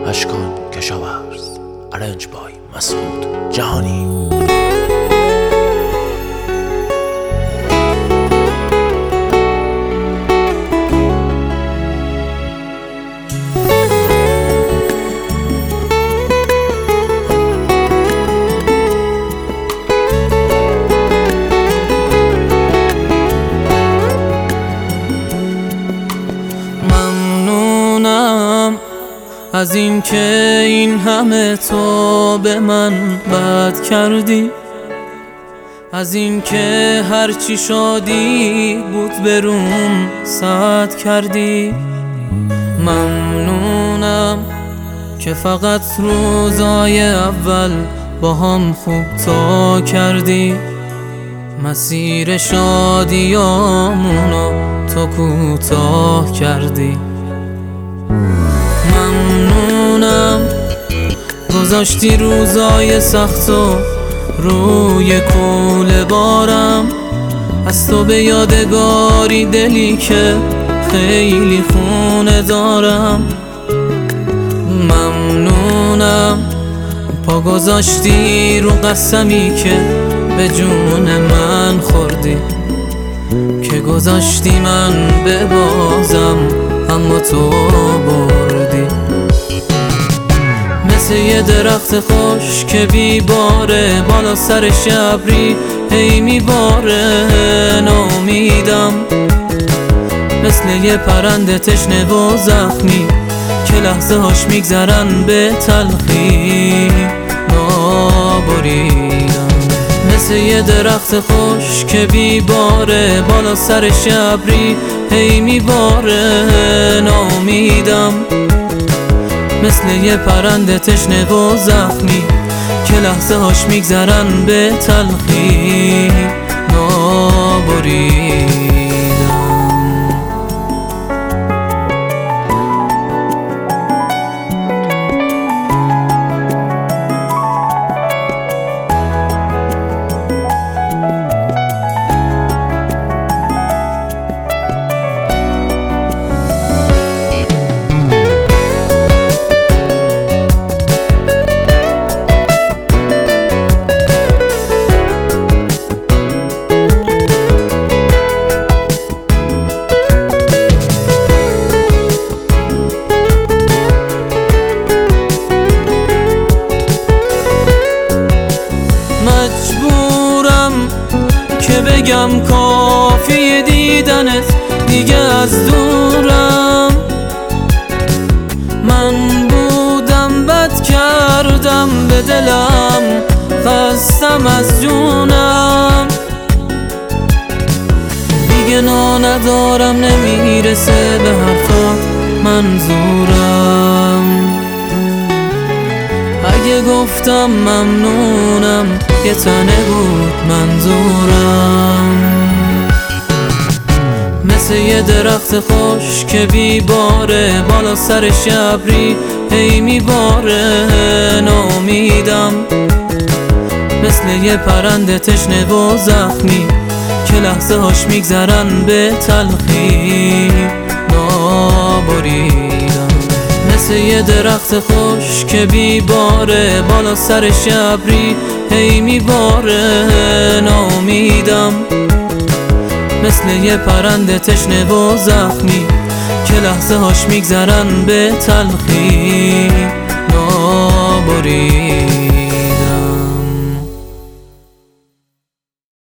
اشکان کشاورز ارنج بای مسعود جهانی. از این که این همه تو به من بد کردی، از این که هرچی شادی بود بروم سد کردی. ممنونم که فقط روزای اول با هم خوب تا کردی، مسیر شادیامونو تو کوتاه کردی. ممنونم گذاشتی روزای سختو روی کوله بارم، از تو به یادگاری دلی که خیلی خونه دارم. ممنونم پا گذاشتی رو قسمی که به جون من خوردی، که گذاشتی من ببازم اما تو بردی. مثل یه درخت خوش که بیباره بالا سر شبری هی میباره نامیدم، مثل یه پرنده تشنه و زخمی که لحظه هاش میگذرن به تلخی نابریدم. مثل یه درخت خوش که بیباره بالا سر شبری هی میباره نامیدم، مثل یه پرنده تشنه و زخمی که لحظه هاش میگذرن به تلخی نابریدم. مجبورم که بگم کافی دیدنت دیگه از دورم، من بودم بد کردم به دلم خستم از جونم، دیگه ندارم نمیرسه به حرفات منظورم. اگه گفتم ممنونم یه تنه بود منظورم، مثل یه درخت خوش که بیباره بالا سر شبری هی میباره نامیدم، مثل یه پرنده تشنه و زخمی که لحظه هاش میگذرن به تلخی نابریدم. مثل یه درخت خوش که بیباره بالا سر شبری هی میباره نامیدم، مثل یه پرنده تشنه و زخمی که لحظه هاش میگذرن به تلخی